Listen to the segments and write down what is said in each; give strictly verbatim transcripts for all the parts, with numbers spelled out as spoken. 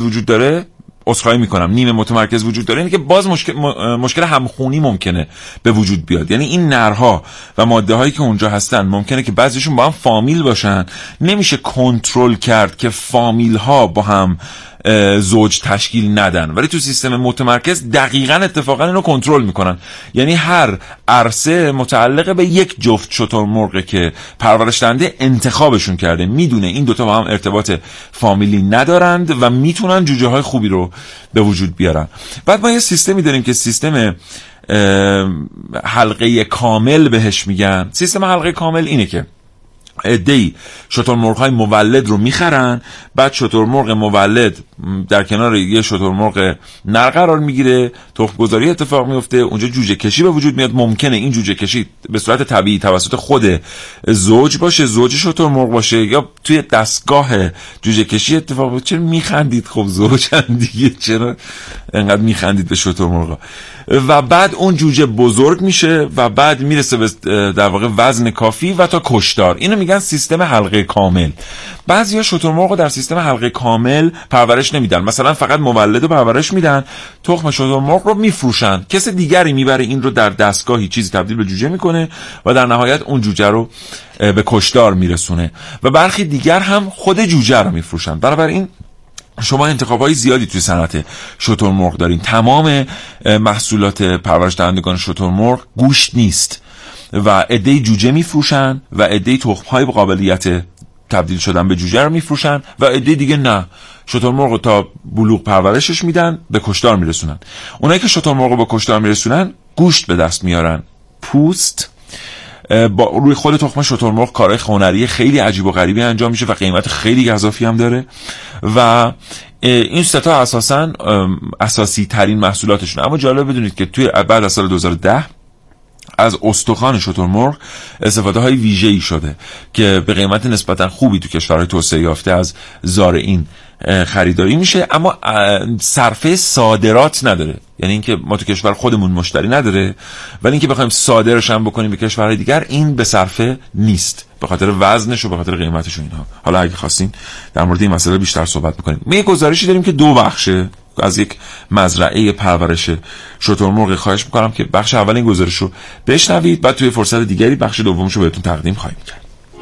وجود داره، عذرخواهی میکنم نیمه متمرکز وجود داره، اینه که باز مشکل مشکل همخونی ممکنه به وجود بیاد. یعنی این نرها و ماده هایی که اونجا هستن ممکنه که بعضیشون با هم فامیل باشن، نمیشه کنترل کرد که فامیل ها با هم زوج تشکیل ندن، ولی تو سیستم متمرکز دقیقاً اتفاقا اینو کنترل میکنن. یعنی هر عرصه متعلق به یک جفت شترمرغه که پرورش دهنده انتخابشون کرده، میدونه این دوتا با هم ارتباط فامیلی ندارند و میتونن جوجه های خوبی رو به وجود بیارن. بعد ما یه سیستمی داریم که سیستم حلقه کامل بهش میگن. سیستم حلقه کامل اینه که عده‌ای شترمرغ‌های مولد رو میخرن، بعد شترمرغ مولد در کنار یه شترمرغ نر قرار میگیره، تخم گذاری اتفاق میفته، اونجا جوجه کشی به وجود میاد. ممکنه این جوجه کشی به صورت طبیعی توسط خود زوج باشه، زوج شترمرغ باشه، یا توی دستگاه جوجه کشی اتفاق بیفته. چرا میخندید؟ خب زوجن دیگه، چرا انقدر میخندید به شترمرغا؟ و بعد اون جوجه بزرگ میشه و بعد میرسه به در واقع وزن کافی و تا کشتار. اینو میگن سیستم حلقه کامل. بعضیا شترمرغ رو در سیستم حلقه کامل پرورش نمیدن، مثلا فقط مولد رو پرورش میدن، تخم شترمرغ رو میفروشن، کس دیگری میبره این رو در دستگاهی چیزی تبدیل به جوجه میکنه و در نهایت اون جوجه رو به کشتار میرسونه. و برخی دیگر هم خود جوجه رو میفروشن. بنابراین شما انتخابای زیادی توی صنعت شترمرغ دارین. تمام محصولات پرورش دهندگان شترمرغ گوشت نیست و عده‌ای جوجه میفروشن و عده‌ای تخم‌های با قابلیت تبدیل شدن به جوجه رو میفروشن و عده‌ای دیگه نه، شترمرغ رو تا بلوغ پرورشش میدن، به کشتار میرسونن. اونایی که شترمرغ رو به کشتار میرسونن گوشت به دست میارن، پوست. با روی خود تخم شترمرغ کارهای هنری خیلی عجیب و غریبی انجام میشه و قیمت خیلی گزافی هم داره و این سه تا اساساً اساسی ترین محصولاتشون. اما جالب بدونید که توی بعد از سال دو هزار و ده از استخوان شترمرغ استفاده های ویژه‌ای شده که به قیمت نسبتاً خوبی تو کشورهای توسعه یافته از زارعین خریداری میشه، اما صرفه صادرات نداره. یعنی اینکه ما تو کشور خودمون مشتری نداره، ولی اینکه بخوایم صادرش هم بکنیم به کشورهای دیگر این به صرفه نیست، به خاطر وزنش و به خاطر قیمتش و اینها. حالا اگه خواستین در مورد این مسئله بیشتر صحبت بکنیم. ما یک گزارشی داریم که دو بخشه از یک مزرعه پرورش شترمرغ. خواهش میکنم که بخش اول این گزارش رو بشنوید، بعد توی فرصت دیگری بخش دومش رو بهتون تقدیم خواهیم کرد.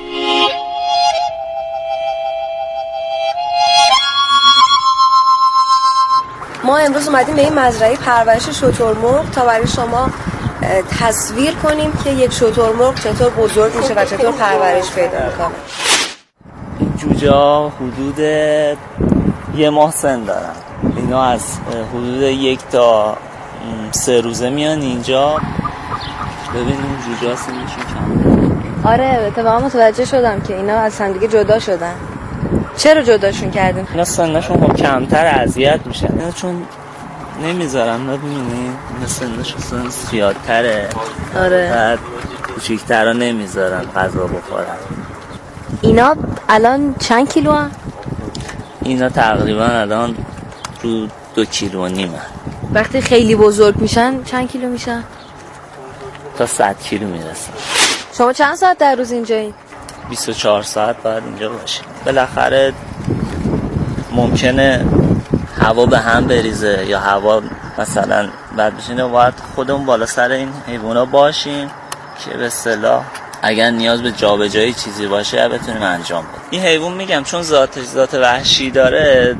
ما امروز اومدیم به این مزرعه پرورش شترمرغ تا برای شما تصویر کنیم که یک شترمرغ چطور بزرگ میشه و چطور پرورش پیدا میکنه. این جوجه حدود یه ماه سن دارن. اینا از حدود یک تا سه روزه میان اینجا. ببینیم جوجه سنشون کم. آره اتفاقا متوجه شدم که اینا از هم دیگه جدا شدن. چرا جداشون کردیم؟ اینا سنشون خب کمتر اذیت میشن، اینا چون نمیذارن. ببینید سنشون سن زیادتره. آره. بعد کوچیک‌ترا نمیذارن غذا بخورن. اینا الان چند کیلو هن؟ اینا تقریبا الان رو دو کیلو و نیمه. وقتی خیلی بزرگ میشن چند کیلو میشن؟ تا صد کیلو میرسن. شما چند ساعت در روز اینجایی؟ بیست و چهار ساعت باید اینجا باشیم. بالاخره ممکنه هوا به هم بریزه یا هوا مثلا بعد بشینه، باید خودمون بالا سر این حیوونا باشیم که به اصطلاح اگر نیاز به جابجایی چیزی باشه بتونیم انجام بدیم. این حیوان میگم چون ذاتش ذات وحشی داره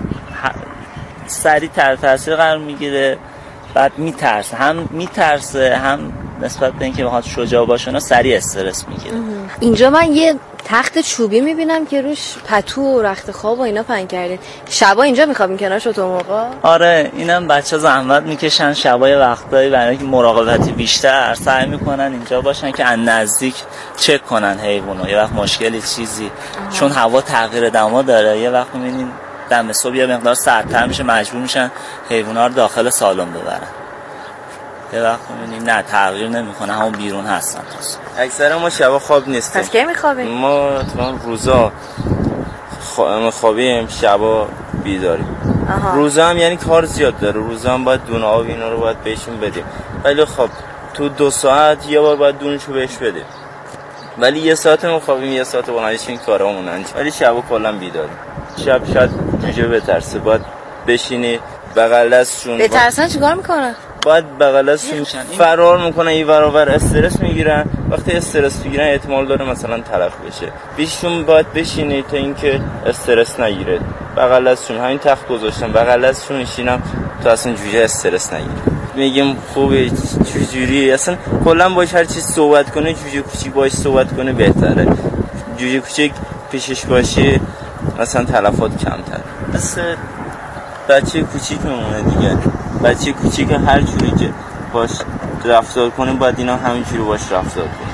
سریع تر تاثیر قرار میگیره، بعد میترسه، هم میترسه هم نسبت به اینکه بخواد شجاع باشه نه سریع استرس میگیره. اینجا من یه تخت چوبی میبینم که روش پتو و رخت خواب و اینا پهن کردین. شبا اینجا میخوابین کنار شترمرغا؟ آره اینم بچه زحمت میکشن شبای وقتایی برای اینکه مراقبتی بیشتر سعی میکنن اینجا باشن که از نزدیک چک کنن حیوانو. یه وقت مشکلی چیزی آه. چون هوا تغییر دما داره، یه وقت میبینین دم صبح یه مقدار سردتر میشه، مجبور میشن حیونا رو داخل سالن ببرن. یه وقت می‌بینیم نه تغییر نمی‌کنه، همون بیرون هستن. اکثر ما شبا خواب نیستیم. پس کی می‌خوابیم؟ ما تو روزا خوابیم، شبا بیداریم. روزا هم یعنی کار زیاد داره، روزا هم باید دونه آب اینا رو باید بهشون بدیم، ولی خب تو دو ساعت یه بار باید دونشو بهش بدیم، ولی یه ساعت ما خوابیم، یه ساعت بلندش این کارامون انجام، ولی شبا کلا بیداریم. شب شاید جوجه بترسه، باید بشینی بغل دستشون. بترسن چیکار میکنن؟ باید بغل دستشون فرار میکنن، این برابر استرس میگیرن. وقتی استرس میگیرن احتمال داره مثلا تلف بشه. بیشتون باید بشینی تا اینکه استرس نگیره. بغل دستشون همین تخت گذاشتم بغل دستشون میشینم تا اصلا جوجه استرس نگیره. میگم خوبه چجوری اصلا کلا باش هر چیز صحبت کنه، جوجه کوچیک باش صحبت کنه بهتره. جوجه کوچیک پیشش باشه مثلا تلفات کمتر. مثل بچه کوچیک میمونه دیگه. بچه کوچیک هر جوری که باش رفتار کنه باید اینا همینجوری باش رفتار کنه.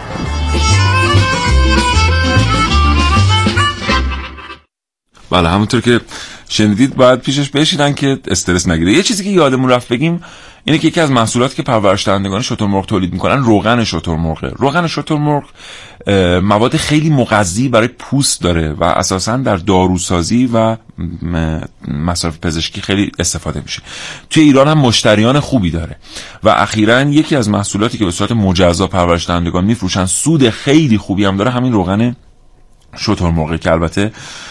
بله همونطور که شنیدید باید پیشش بشینن که استرس نگیره. یه چیزی که یادمون رفت بگیم اینه که یکی از محصولاتی که پرورش دهندگان شترمرغ تولید میکنن روغن شترمرغه. روغن شترمرغ مواد خیلی مغذی برای پوست داره و اساساً در داروسازی و مصرف پزشکی خیلی استفاده میشه. توی ایران هم مشتریان خوبی داره و اخیراً یکی از محصولاتی که به صورت مجزا پرورش دهندگان میفروشن سود خیلی خوبی هم داره همین روغن شترمرغ که البته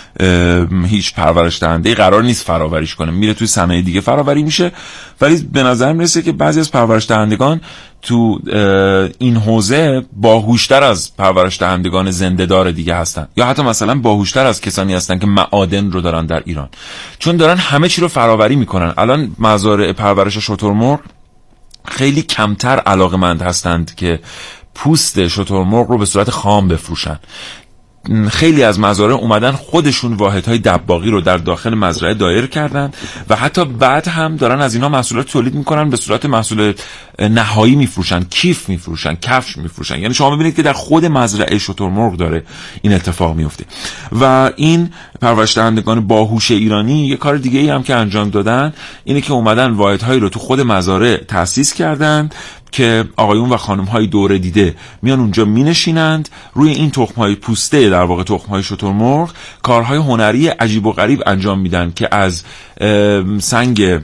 هیچ پرورش دهنده قرار نیست فراوریش کنه، میره توی صنایع دیگه فراوری میشه. ولی به نظر میرسه که بعضی از پرورش دهندگان تو این حوزه باهوشتر از پرورش دهندگان زنده دار دیگه هستن، یا حتی مثلا باهوشتر از کسانی هستن که معادن رو دارن در ایران، چون دارن همه چی رو فراوری میکنن. الان مزارع پرورش شترمرغ خیلی کمتر علاقمند هستند که پوست شترمرغ رو به صورت خام بفروشن. خیلی از مزارع اومدن خودشون واحدهای دباغی رو در داخل مزرعه دایر کردن و حتی بعد هم دارن از اینا محصولات تولید میکنن به صورت محصول نهایی میفروشن، کیف میفروشن، کفش میفروشن. یعنی شما ببینید که در خود مزرعه شترمرغ داره این اتفاق میفته. و این پرورش دهندگان باهوش ایرانی یه کار دیگه ای هم که انجام دادن اینه که اومدن واحدهایی رو تو خود مزارع تأسیس کردن که آقایون و خانم‌های دوره دیده میان اونجا مینشینند روی این تخم‌های پوسته، در واقع تخم‌های شترمرغ، کارهای هنری عجیب و غریب انجام میدن که از سنگ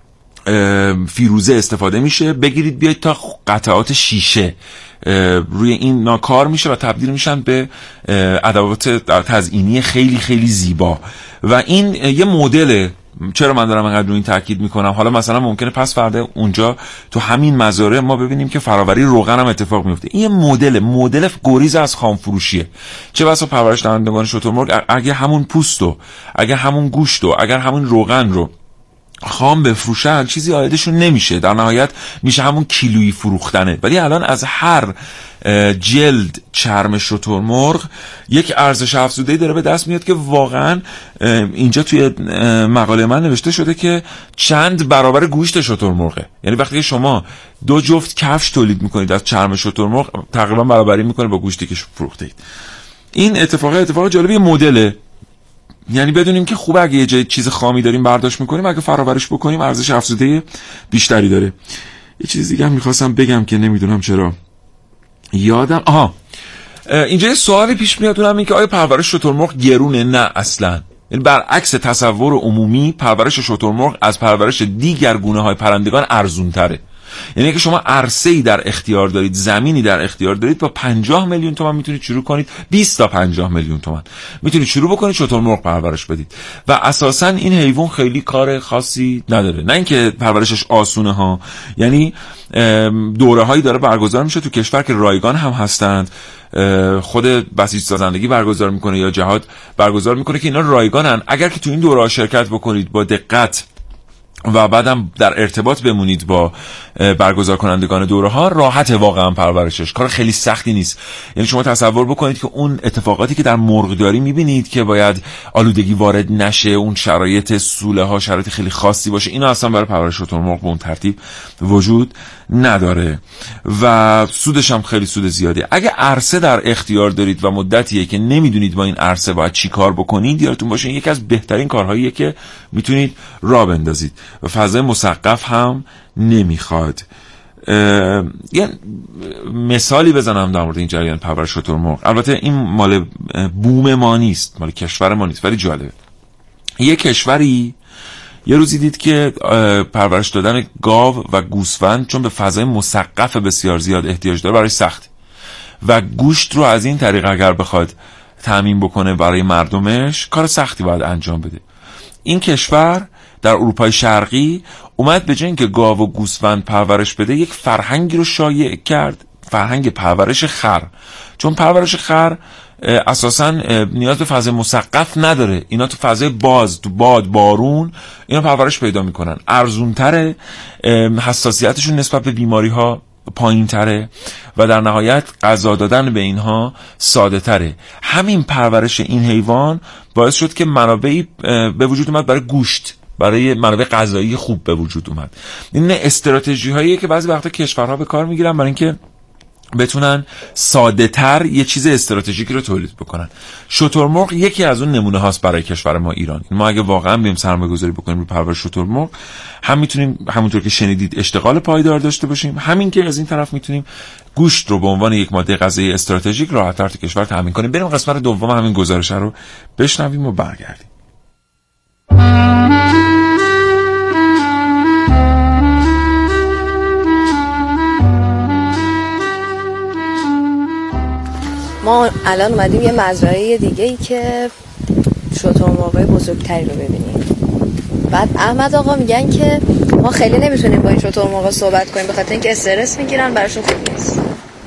فیروزه استفاده میشه. بگیرید بیاید تا قطعات شیشه روی این کار میشه و تبدیل میشن به ادوات تزئینی خیلی خیلی زیبا. و این یه مدل. چرا من دارم انقدر روی این تاکید میکنم؟ حالا مثلا ممکنه پس فردا اونجا تو همین مزارع ما ببینیم که فراوری روغن هم اتفاق میفته. این مدل مدل گریز از خام فروشیه. چه بسا پرورش دهندگان شترمرغ اگه همون پوستو، اگه همون گوشتو، اگر همون روغن رو خام بفروشن چیزی عایدشون نمیشه، در نهایت میشه همون کیلویی فروختنه. ولی الان از هر جلد چرم شترمرغ یک ارزش افزوده‌ای داره به دست میاد که واقعا اینجا توی مقاله من نوشته شده که چند برابر گوشت شترمرغه. یعنی وقتی که شما دو جفت کفش تولید میکنید از چرم شترمرغ تقریبا برابری میکنه با گوشتی که فروختید. این اتفاق اتفاق جالبی مدله. یعنی بدونیم که خوبه اگه یه جای چیز خامی داریم برداشت میکنیم، اگه فراورش بکنیم ارزش افزوده بیشتری داره. یه چیز دیگه هم میخواستم بگم که نمیدونم چرا یادم آها اینجا یه سوالی پیش میاد، اونم این که آیا پرورش شترمرغ گرونه؟ نه اصلا. یعنی برعکس تصور عمومی پرورش شترمرغ از پرورش دیگر گونه‌های پرندگان ارزون تره. یعنی که شما عرصه‌ای در اختیار دارید، زمینی در اختیار دارید، با پنجاه میلیون تومان میتونید شروع کنید، بیست تا پنجاه میلیون تومان میتونید شروع بکنید شترمرغ پرورش بدید. و اساساً این حیوان خیلی کار خاصی نداره، نه اینکه پرورشش آسونه ها. یعنی دوره هایی داره برگزار میشه تو کشور که رایگان هم هستند، خود بسیج سازندگی برگزار میکنه یا جهاد برگزار میکنه که اینا رایگانن. اگر که تو این دوره ها شرکت بکنید با دقت و بعدم در ارتباط بمونید با برگزار کنندگان دوره ها، راحت واقعا پرورشش، کار خیلی سختی نیست. یعنی شما تصور بکنید که اون اتفاقاتی که در مرغداری میبینید که باید آلودگی وارد نشه، اون شرایط سوله ها شرایط خیلی خاصی باشه، اینا اصلا برای پرورش شترمرغ به اون ترتیب وجود نداره و سودش هم خیلی سود زیاده. اگه عرصه در اختیار دارید و مدتیه که نمیدونید با این عرصه باید چی کار بکنید، یادتون باشه یکی از بهترین کارهاییه که میتونید راه بندازید و فضای مسقف هم نمیخواد. یه مثالی بزنم در مورد این جریان پرورش شترمرغ. البته این مال بوم ما نیست، مال کشور ما نیست، ولی جالبه. یه کشوری یه روزی دید که پرورش دادن گاو و گوسفند چون به فضای مسقف بسیار زیاد احتیاج داره برای سخت و گوشت رو از این طریق اگر بخواد تامین بکنه برای مردمش کار سختی باید انجام بده. این کشور در اروپای شرقی اومد به جای اینکه گاو و گوسفند پرورش بده یک فرهنگی رو شایع کرد، فرهنگ پرورش خر. چون پرورش خر اساساً نیاز به فضای مسقف نداره، اینا تو فضای باز، تو باد، بارون اینا پرورش پیدا میکنن، ارزونتره، حساسیتشون نسبت به بیماری ها پایین تره و در نهایت غذا دادن به اینها ساده تره. همین پرورش این حیوان باعث شد که منابعی به وجود اومد برای گوشت، برای منابع غذایی خوب به وجود اومد. این استراتژی هاییه که بعضی وقتا کشورها به کار میگیرن برای اینکه بتونن ساده تر یه چیز استراتژیکی رو تولید بکنن. شترمرغ یکی از اون نمونه هاست برای کشور ما ایران. ما اگه واقعا بریم سرمایه گذاری بکنیم رو پرورش شترمرغ، هم میتونیم همونطور که شنیدید اشتغال پایدار داشته باشیم، همین که از این طرف میتونیم گوشت رو به عنوان یک ماده غذایی استراتژیک راحت‌تر تو کشور تامین کنیم. بریم قسمت دوم همین گزارش رو بشنویم و برگردیم. ما الان اومدیم یه مزرعه دیگه ای که شترمرغای بزرگتری رو ببینیم. بعد احمد آقا میگن که ما خیلی نمیتونیم با این شترمرغا صحبت کنیم به خاطر اینکه استرس میگیرن، براشون خوب نیست.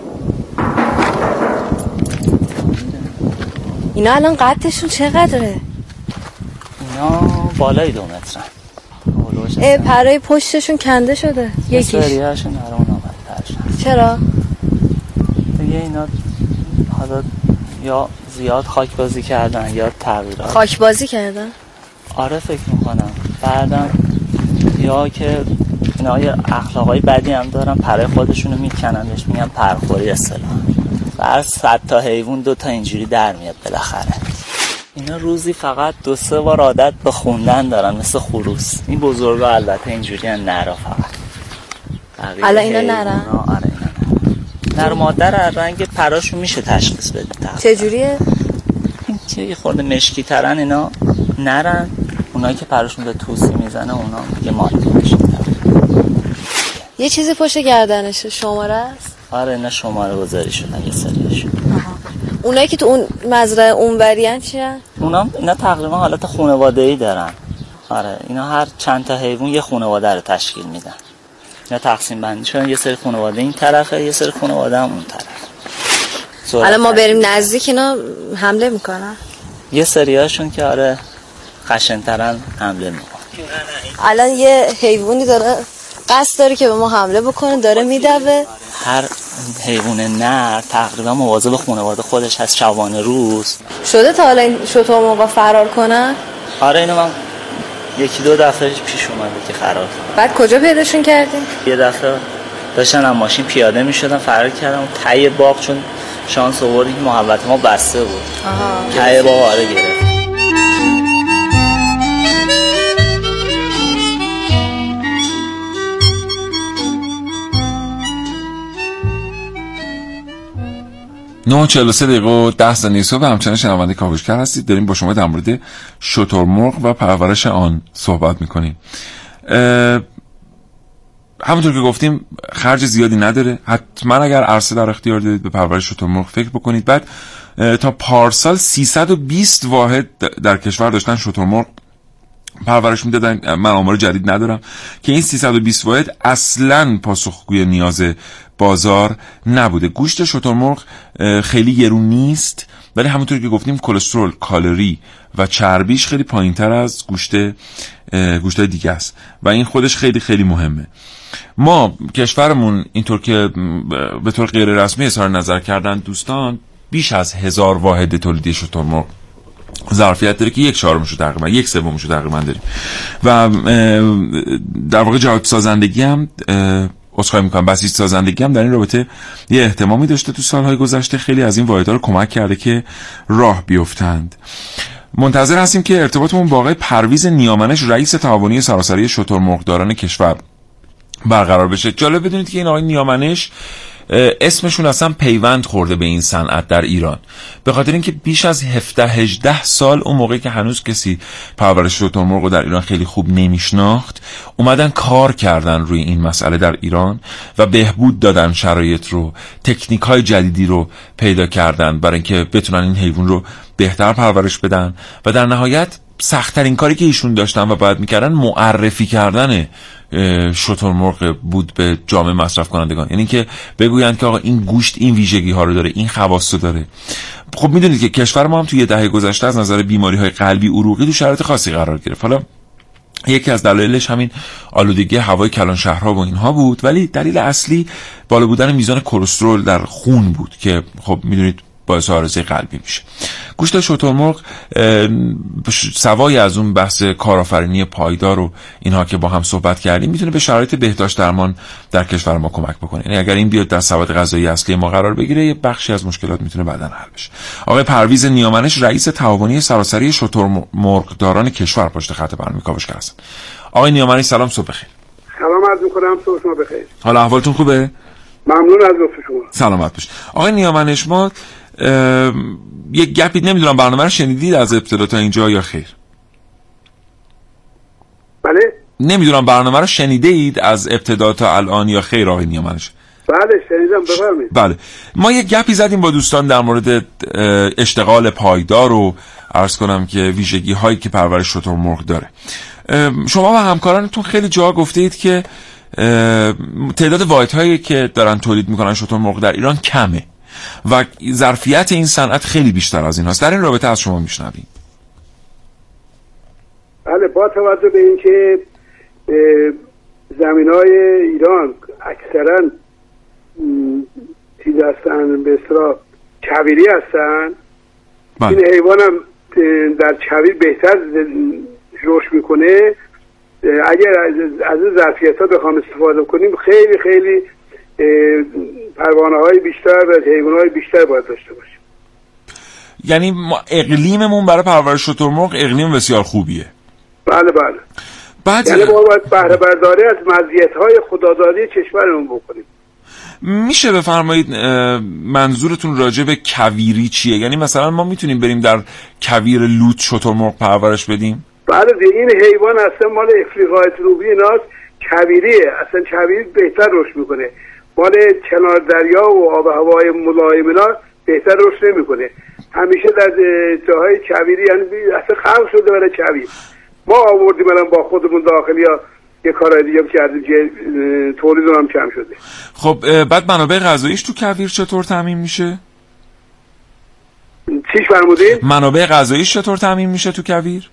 اینا الان قدشون چقدره؟ اینا بالای دو مترن. اه پرای پشتشون کنده شده یکیش. سریعشون نرون آمد ترشن. چرا؟ دیگه اینا حالا یا زیاد خاک بازی کردن یا تغییرات. خاک بازی کردن؟ آره فکر میکنم. بعدم یا که اینا یه اخلاقای بدی هم دارن، پرای خودشونو میکنن، بهش میگن پرخوری اصطلاحاً. بر صد تا حیوان دو تا اینجوری در میاد بالاخره. اینا روزی فقط دو سه بار عادت به خوندن دارن مثل خروس. این بزرگا البته اینجوری ان نرا فقط. حالا اینا نرن؟ آره اینا نر مادر از رنگ پراشون میشه تشخیص بده. چجوریه؟ این که یه خورده مشکی ترن اینا نرن، اونایی که پراشون به توسی میزنه اونا دیگه مادی مشکی ترن. یه چیزی پشت گردنشه، شماره است؟ آره اینا شماره گذاری شدن یه سریشون. اونایی که تو اون مزرعه اونوریان چیه؟ اونا اینا تقریبا حالت خانواده‌ای دارن. آره اینا هر چند تا حیوان یه خانواده رو تشکیل میدن. اینا تقسیم بندی شدن، یه سری خانواده این طرفه، یه سری خانواده هم اون طرف. حالا ما بریم نزدیک اینا حمله میکنن؟ یه سریاشون که آره خشن‌ترن حمله میکنن. الان یه حیوانی داره قصد داره که به ما حمله بکنه، داره میدوه. هر حیوان نر تقریبا مواظب خانواده خودش هست شبانه روز. شده تا حالا این شترمرغا فرار کنن؟ آره اینو من یکی دو دفعه پیش اومده که فرار کنن. بعد کجا پیداشون کردیم؟ یه دفعه داشتن از ماشین پیاده میشدن، فرار کردن ته باغ، چون شانس آوردی که محوطه ما بسته بود. آها. ته باغ آره گرفت. نه و چهل و سه دقیقه و ده ثانیه صبح همچنان شنونده کاوشگر هستید. داریم با شما در مورد شترمرغ و پرورش آن صحبت میکنیم. همونطور که گفتیم خرج زیادی نداره. حتما اگر عرصه در اختیار دارید به پرورش شترمرغ فکر بکنید. بعد تا پارسال سیصد و بیست واحد در کشور داشتن شترمرغ پرورش میدادن. من آمار جدید ندارم که این سیصد و بیست واحد اصلاً پاسخگوی نیاز بازار نبوده. گوشت شترمرغ خیلی گرون نیست، ولی همونطور که گفتیم کلسترول، کالری و چربیش خیلی پایینتر از گوشت گوشت‌های دیگه است و این خودش خیلی خیلی مهمه. ما کشورمون اینطور که به طور غیر رسمی اظهار نظر کردن دوستان بیش از هزار واحد تولیدی شترمرغ ظرفیت داره که یک چهارمشو تقریبا یک سومشو تقریبا داریم و در واقع جهت سازندگی هم عذرخواهی میکنم بسیج سازندگی هم در این رابطه یه اهتمامی داشته تو سالهای گذشته. خیلی از این واحدها رو کمک کرده که راه بیفتند. منتظر هستیم که ارتباطمون با آقای پرویز نیامنش رئیس تعاونی سراسری شترمرغداران کشور برقرار بشه. جالب بدونید که این آقای نیامنش اسمشون اصلا پیوند خورده به این صنعت در ایران، به خاطر اینکه بیش از هفده هجده سال اون موقعی که هنوز کسی پرورش شترمرغ رو در ایران خیلی خوب نمیشناخت اومدن کار کردن روی این مسئله در ایران و بهبود دادن شرایط رو، تکنیک های جدیدی رو پیدا کردن برای اینکه بتونن این حیوان رو بهتر پرورش بدن و در نهایت سخت‌ترین کاری که ایشون داشتن و باید میکردن معرفی کردن شترمرغ بود به جامعه مصرف کنندگان، یعنی که بگویند که آقا این گوشت این ویژگی ها رو داره، این خواص رو داره. خب میدونید که کشور ما هم توی دهه گذشته از نظر بیماری های قلبی عروقی تو شرایط خاصی قرار گرفت. حالا یکی از دلایلش همین آلودگی هوای کلان شهرها و اینها بود، ولی دلیل اصلی بالا بودن میزان کلسترول در خون بود که خب میدونید باعث عارضه قلبی میشه. گوشت شترمرغ سوای از اون بحث کارآفرینی پایدار و اینها که با هم صحبت کردیم میتونه به شرایط بهداشت درمان در کشور ما کمک بکنه. یعنی اگر این بیاد در سواد غذایی اصلی ما قرار بگیره یه بخشی از مشکلات میتونه بعداً حل بشه. آقای پرویز نیامنش رئیس تعاونی سراسری شترمرغداران کشور پشت خط برنامه کاوشگر هستن. آقای نیامنش سلام، صبح بخیر. سلام عرض می‌کنم، صبح شما بخیر. حالا احوالتون خوبه؟ ممنون از لطف شما. سلامت باشید. آقای نیامنش ما یک گپی نمیدونم برنامه رو شنیدید از ابتدا تا اینجا یا خیر؟ بله؟ نمیدونم برنامه رو شنیده اید از ابتدا تا الان یا خیر آقای نیامنش؟ بله شنیدم، بفرمایید. بله ما یک گپی زدیم با دوستان در مورد اشتغال پایدار و عرض کنم که ویژگی هایی که پرورش شترمرغ داره. شما و همکارانتون خیلی جا گفته اید که تعداد واحدهایی که دارن تولید میکنن شترمرغ در ایران کمه و ظرفیت این صنعت خیلی بیشتر از این هاست. در این رابطه از شما میشنویم. بله، با توجه به اینکه زمین‌های ایران اکثرا چیز هستن، به اصطلاح کویری هستن، بله. این حیوان هم در کویر بهتر رشد میکنه. اگر از این ظرفیت ها بخوام استفاده کنیم خیلی خیلی پروانه های بیشتر و حیوان های بیشتر باید داشته باشیم. یعنی ما اقلیممون برای پرورش شترمرغ اقلیم بسیار خوبیه. بله بله. بعد یعنی ما باید بهره برداری از مزیت های خودآزادی کشورمون بکنیم. میشه بفرمایید منظورتون راجع به کویری چیه؟ یعنی مثلا ما میتونیم بریم در کویر لوت شترمرغ پرورش بدیم؟ بله، این حیوان اصلا مال افریقای جنوبی ایناست، کویریه. اصلا کویر بهتر رشد میکنه. مال کنار دریا و آب هوای ملایم اینا بهتر رشد نمیکنه. همیشه در جاهای کویری، یعنی اصلا خلق شده برای کویر. ما آوردیم الان با خودمون داخلی ها یه کارهای دیگه کردیم که تولید هم کم شده. خب بعد منابع غذاییش تو کویر چطور تامین میشه؟ چیش فرمودین؟ منابع غذاییش چطور تامین میشه تو کویر؟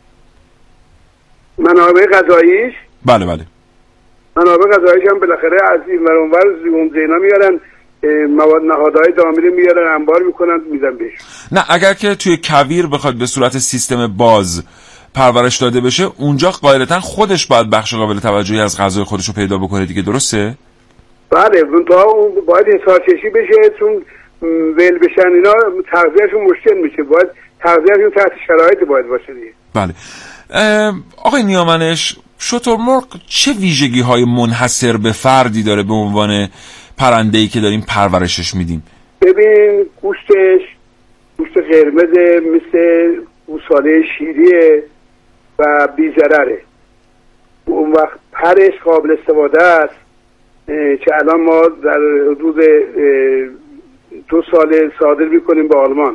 منابع غذاییش؟ بله بله. منابع غذاییش هم بالاخره از این ور اون ور زیون زینا میارن، مواد نهادهای دامنه میارن، انبار میکنن، میدن بهش. نه اگر که توی کویر بخواد به صورت سیستم باز پرورش داده بشه، اونجا قاعدتاً خودش باید بخش قابل توجهی از غذای خودش رو پیدا بکنه دیگه، درسته؟ بله، اون تا اون باید حساسیشی بشه، چون ول بشن اینا تغذیهشون مشکل میشه. باید تغذیهشون تحت شرایط باید باشه دیگه. بله. آقای نیامنش، شترمرغ چه ویژگی های منحصر به فردی داره به عنوان پرنده‌ای که داریم پرورشش میدیم؟ ببین گوشتش گوشت قرمز مثل گوساله شیریه و بی‌ضرره. اون وقت پرش قابل استفاده است که الان ما در حدود دو ساله صادر میکنیم به آلمان.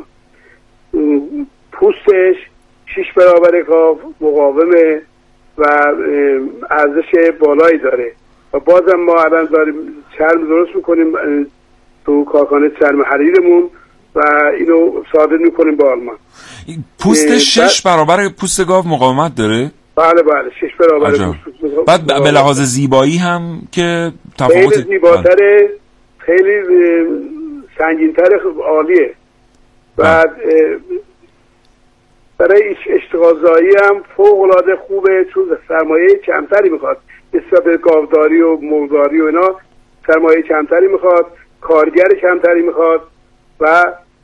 پوستش شش برابر گاو مقاومه و ارزش بالایی داره و بازم ما الان داریم چرم درست میکنیم تو کارخانه چرم حریرمون و اینو صادر میکنیم به آلمان. پوست شش برابر پوست گاو مقاومت داره؟ بله بله، شش برابر پوست گاو. بعد به لحاظ زیبایی هم که تفاوت خیلی زیباتره، خیلی سنگین‌تر، عالیه. بعد برای اشتغالزایی هم فوق‌العاده خوبه، چون سرمایه کمتری میخواد نسبت به گاوداری و مرغداری و اینا. سرمایه کمتری میخواد، کارگر کمتری میخواد و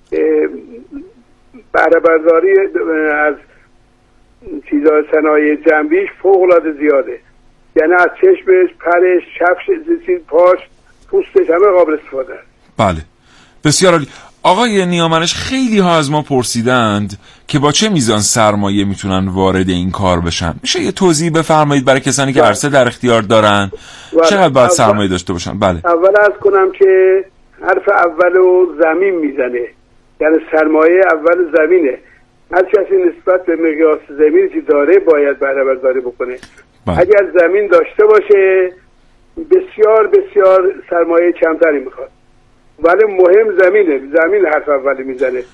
بهره برداری از چیزای صنایع جنبیش فوق‌العاده زیاده. یعنی از چشمش، پرش، کفش، پاش، پوستش همه قابل استفاده است. بله بسیار عالی. آقای نیامنش، خیلی ها از ما پرسیدند که با چه میزان سرمایه میتونن وارد این کار بشن. میشه یه توضیح بفرمایید برای کسانی که عرصه در اختیار دارن چقدر باید سرمایه داشته باشن؟ بله. اول عرض کنم که حرف اولو زمین میزنه، یعنی سرمایه اول زمینه. هر کسی نسبت به مقیاس زمینی که داره باید بهره برداری بکنه. بله. اگر زمین داشته باشه بسیار بسیار سرمایه کمتری میخواد، ولی مهم زمینه، زمین حرف اولی میزنه.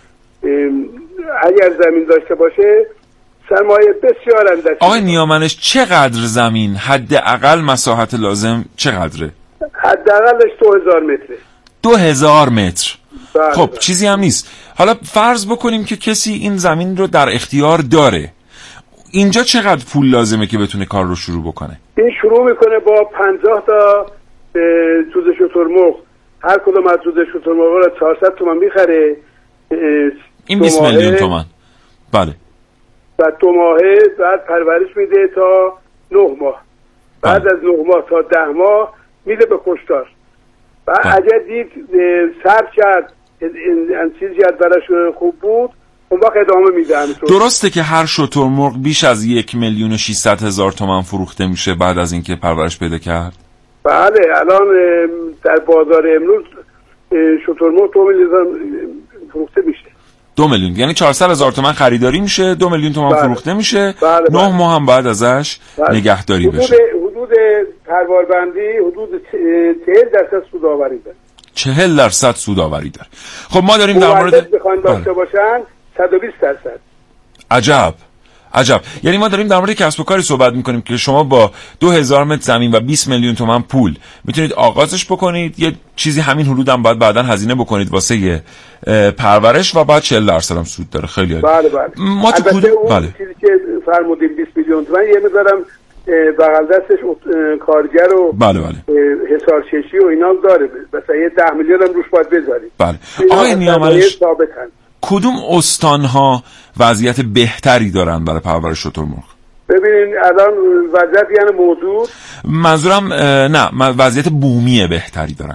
اگر زمین داشته باشه سرمایه بسیار اندک. آقای نیامنش چقدر زمین حداقل مساحت لازم چقدره؟ حداقلش دو هزار متره. دو هزار متر. بله خب بله. چیزی هم نیست. حالا فرض بکنیم که کسی این زمین رو در اختیار داره، اینجا چقدر پول لازمه که بتونه کار رو شروع بکنه؟ این شروع میکنه با پنجاه تا توده شترمرغ، هر کدوم از توده شترمرغ رو چهارصد تومان میخره. این بیست میلیون تومان. بله. بعد دو ماهه بعد پرورش میده تا نه ماه. بعد بله. از نه ماه تا ده ماه میده به کشتار. بعد بله. اگر دید صبر کرد این چیزی از براش خوب بود اون وقت ادامه میده. درسته که هر شترمرغ بیش از یک میلیون و ششصد هزار تومان فروخته میشه بعد از اینکه پرورش پیدا کرد؟ بله الان در بازار امروز شترمرغ دو میلیون فروخته میشه. دو میلیون یعنی چهارصد هزار تومان خریداری میشه، دو میلیون تومان بله. فروخته میشه. بله بله. نه ماه هم بعد ازش بله. نگهداری حدود بشه. حدود پرواربندی حدود چهل درصد سودآوری داره. چهل درصد سودآوری داره. خب ما داریم در مورد بخواید داشته باشن صد و بیست درصد. عجب عجب. یعنی ما داریم در مورد کسب و کاری صحبت میکنیم که شما با دو هزار متر زمین و بیست میلیون تومان پول میتونید آغازش بکنید، یه چیزی همین حدود هم باید بعداً هزینه بکنید واسه پرورش و بعد چهل درصد هم سود داره. خیلی عالی. بله بله. ما تو کدوم بله. چیزی که فرمودیم بیست میلیون تومان یه میذارم بغل دستش کارگر و بله بله. حصارچشی و اینا داره، مثلا یه ده میلیون هم روش باید بذارید. بله. آقای نیامنش کدوم استان‌ها وضعیت بهتری دارن برای پرورش شترمرغ؟ ببینین الان وضعیت یعنی موضوع منظورم نه وضعیت بومی بهتری دارن.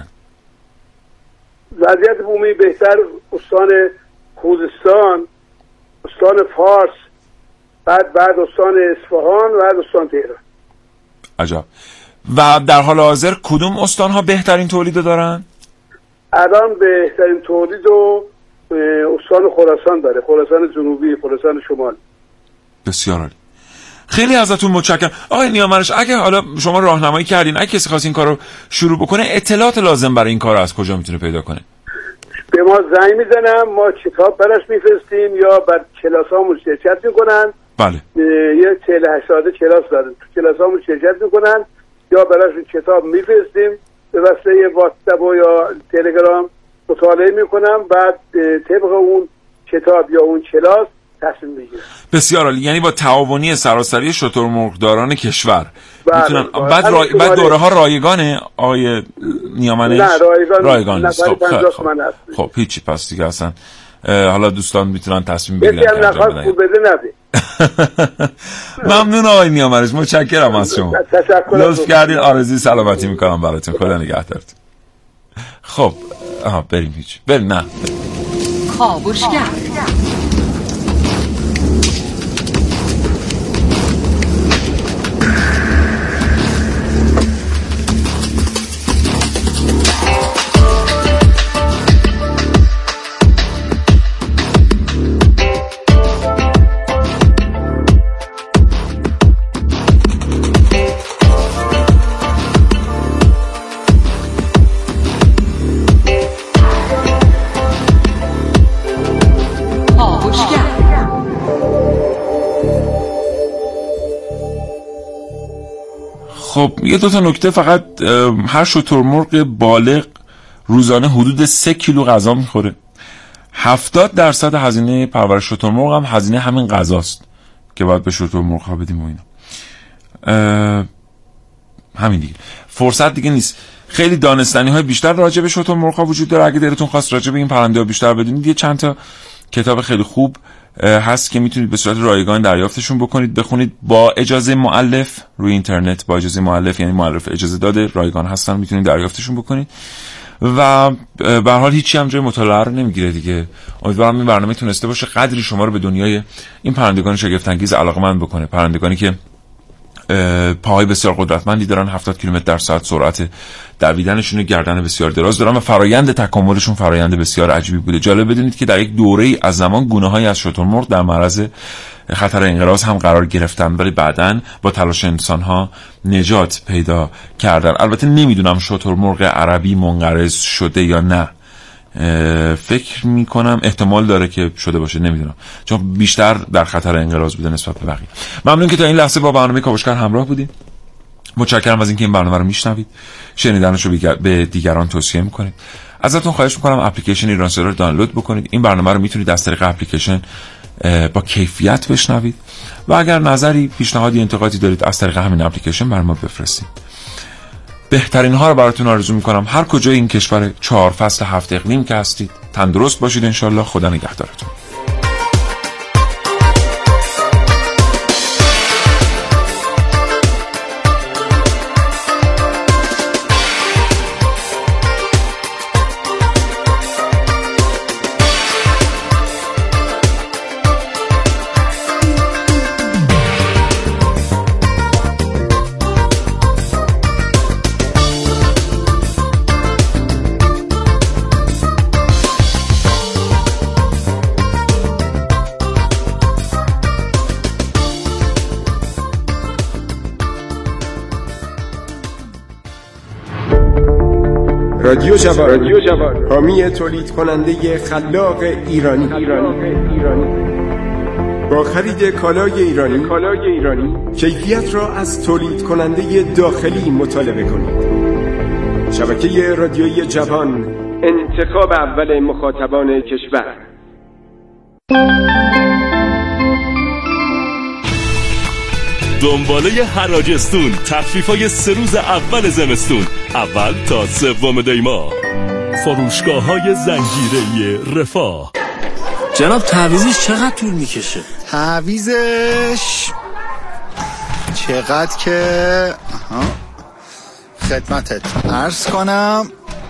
وضعیت بومی بهتر استان خوزستان، استان فارس، بعد بعد استان اصفهان و بعد استان تهران. عجب. و در حال حاضر کدوم استان‌ها بهترین تولید دارن؟ الان بهترین تولید و استان خراسان داره، خراسان جنوبی، خراسان شمال. بسیار عالی. خیلی ازتون متشکرم. آقای نیامنش اگه حالا شما راهنمایی کردین، اگه کسی خواست این کارو شروع بکنه اطلاعات لازم برای این کار از کجا میتونه پیدا کنه؟ به ما زنگ میزنم، ما کتاب براش میفرستیم یا بر کلاسامون شرکت میکنن. بله. یه چهل هشتاد کلاس دارن، تو کلاسامون شرکت میکنن یا براش کتاب میفرستیم به واسطه واتساپ یا تلگرام مطالعه میکنم، بعد طبق اون کتاب یا اون کلاس تصمیم میگیرم. بسیار عالی. یعنی با تعاونی سراسری شترمرغداران کشور میتونن. بله. بعد را... بعد دوره ها رایگانه آقای نیامنش؟ نه رایگان رایگان نیست. خب خب, خب. خب هیچی پس دیگه اصلا حالا دوستان میتونن تصمیم بگیرن. بسیار نخواست خوب بده نده. ممنون آقای نیامنش، متشکرم از شما. لطف کردین. آرزوی سلامتی میکنم براتون. خدا نگهدارتون. خب آها بریم هیچ بریم نه کاوشگر. خب یه دو تا نکته فقط. هر شترمرغ بالغ روزانه حدود سه کیلو غذا میخوره. هفتاد درصد هزینه پرورش شترمرغ هم هزینه همین غذاست که باید به شترمرغ ها بدیم و اینا. همین دیگه. فرصت دیگه نیست. خیلی دانستنی های بیشتر راجع به شترمرغ ها وجود داره. اگه دلتون خواست راجع به این پرنده ها بیشتر بدونید، یه چند تا کتاب خیلی خوب هست که میتونید به صورت رایگان دریافتشون بکنید، بخونید با اجازه مؤلف روی اینترنت. با اجازه مؤلف یعنی مؤلف اجازه داده، رایگان هستن، میتونید دریافتشون بکنید و به هر حال هیچی هم جای مطالعه رو نمیگیره دیگه. امیدوارم این برنامه تونسته باشه قدری شما رو به دنیای این پرندگان شگفت انگیز علاقه‌مند بکنه. پرندگانی که پاهای بسیار قدرتمندی دارن، هفتاد کیلومتر در ساعت سرعت دویدنشون، گردن بسیار دراز دارن و فرایند تکاملشون فرایند بسیار عجیبی بوده. جالب بدونید که در یک دوره‌ای از زمان گونه‌هایی از شترمرغ در معرض خطر انقراض هم قرار گرفتن، ولی بعداً با تلاش انسان‌ها نجات پیدا کردن. البته نمیدونم شترمرغ عربی منقرض شده یا نه، فکر میکنم احتمال داره که شده باشه، نمیدونم، چون بیشتر در خطر انقراض بوده نسبت به بقیه. ممنون که تا این لحظه با برنامه کاوشگر همراه بودید. متشکرم از اینکه این برنامه رو میشنوید، شنیدنش رو به دیگران توصیه میکنید. ازتون خواهش میکنم اپلیکیشن ایرانسل رو دانلود بکنید. این برنامه رو میتونید از طریق اپلیکیشن با کیفیت بشنوید و اگر نظری، پیشنهادی، انتقادی دارید از طریق همین اپلیکیشن برای ما بفرستید. بهترین ها رو براتون آرزو میکنم. هر کجای این کشور چهار فصل هفت اقلیم که هستید تندرست باشید انشالله. خدا نگهدارتون. رادیو جوان، رادیو جوان، حامی تولید کننده خلاق ایرانی. ایرانی. با خرید کالای ایرانی، کالای ایرانی، کیفیت را از تولید کننده داخلی مطالبه کنید. شبکه رادیویی جوان، انتخاب اول مخاطبان کشور. دنباله حراجستون، تخفیف‌های سه روز اول زمستون، اول تا سوم دی ماه. فروشگاه‌های زنجیره‌ای رفاه. جناب تعویضش چقدر طول میکشه؟ تعویضش چقدر که آها. خدمتت عرض کنم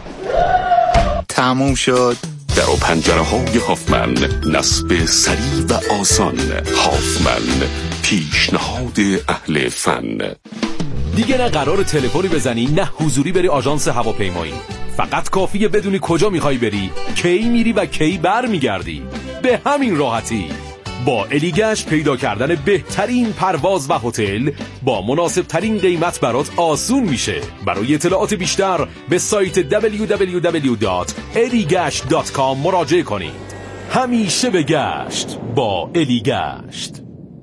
تموم شد. در و پنجره های هافمن، نصب سریع و آسان. هافمن، پیشنهاد اهل فن. دیگه نه قرار تلفنی بزنی نه حضوری بری آژانس هواپیمایی. فقط کافیه بدونی کجا میخوای بری، کی میری و کی بر میگردی. به همین راحتی با الیگش پیدا کردن بهترین پرواز و هتل با مناسب ترین قیمت برات آسون میشه. برای اطلاعات بیشتر به سایت دبلیو دبلیو دبلیو دات الیگشت دات کام مراجعه کنید. همیشه به گشت با الیگشت.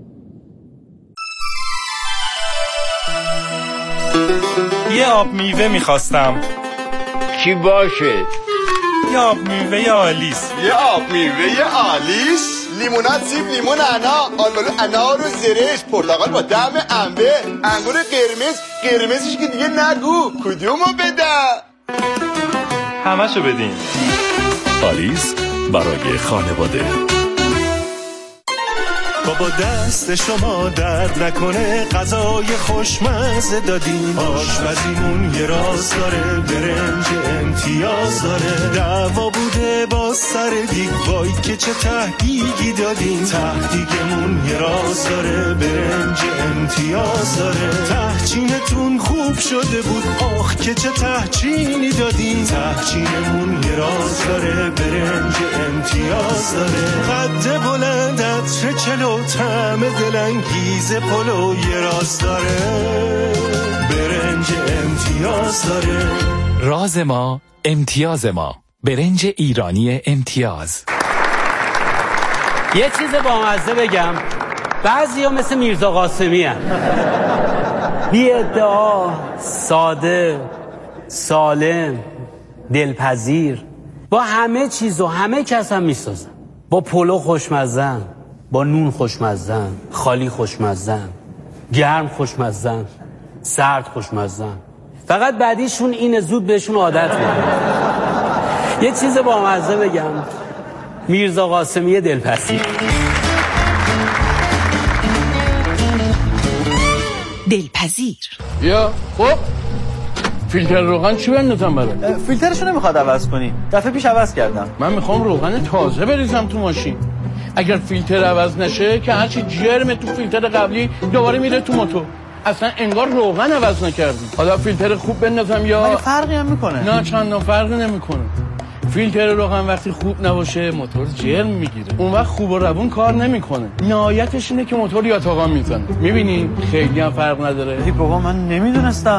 یه آب میوه میخواستم. چی باشه؟ یه آب میوه آلیس. یه آب میوه آلیس؟ لیمونات، سیب، لیمون، انا، آلبالو، انار و زرشک، پرتقال با طعم انبه، انگور قرمز، قرمزش که دیگه نگو، کدومو بدم؟ همشو بدین. آلیس برای خانواده. بابا دست شما درد نکنه، غذای خوشمزه دادیم، آشپزیمون یه راز داره، برنج امتیاز داره، دعوا بوده با سر دیگ، وای که چه تهدیگی دادیم، تهدیگمون یه راز داره، برنج امتیاز داره، تهچینتون خوب شده بود، آخ که چه تهچینی دادیم، تهچینمون یه راز داره، برنج امتیاز داره، قد بلند عطر چلو، طعم دلانگیز پلو یه راز داره، برنج امتیاز داره. راز ما امتیاز ما، برنج ایرانی امتیاز. یه چیز بامزه بگم، بعضی ها مثل میرزا قاسمی هن. بی ادعا، ساده، سالم، دلپذیر، با همه چیز و همه کس هم میسازن. با پلو خوشمزن، با نون خوشمزن، خالی خوشمزن، گرم خوشمزن، سرد خوشمزن. فقط بعدیشون اینه زود بهشون عادت میکنه. یه چیز بامزه بگم، میرزا قاسمی دلپذیر. دلپذیر. یا خب فیلتر روغن چی بندازم برای؟ فیلترشو نمیخواد عوض کنی، دفعه پیش عوض کردم. من میخوام روغن تازه بریزم تو ماشین. اگر فیلتر عوض نشه که هرچی جرم تو فیلتر قبلی دوباره میره تو موتور. اصلا انگار روغن عوض نکردی. حالا فیلتر خوب بندازم یا مگه فرقی هم میکنه؟ نه چندان فرقی نمیکنه. فیلتر روغن وقتی خوب نباشه موتور جرم میگیره، اون وقت خوب و روون کار نمیکنه. نهایتش اینه که موتور یاتاقان میزنه. میبینی خیلی هم فرق نداره. ای بابا من نمیدونستم.